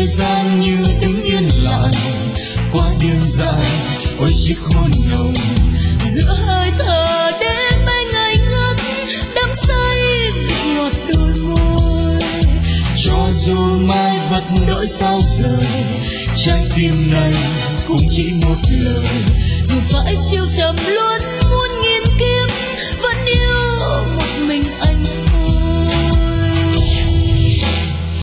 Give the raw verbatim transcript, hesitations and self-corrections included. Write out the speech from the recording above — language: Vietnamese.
thời gian như đứng yên lại qua đường dài ôi chiếc hôn nồng giữa hơi thở đêm bay ngây ngất đắm say vị ngọt đôi môi. Cho dù mai vật đổi sao rời trái tim này cũng chỉ một lời dù phải chiều trầm luôn muôn nghìn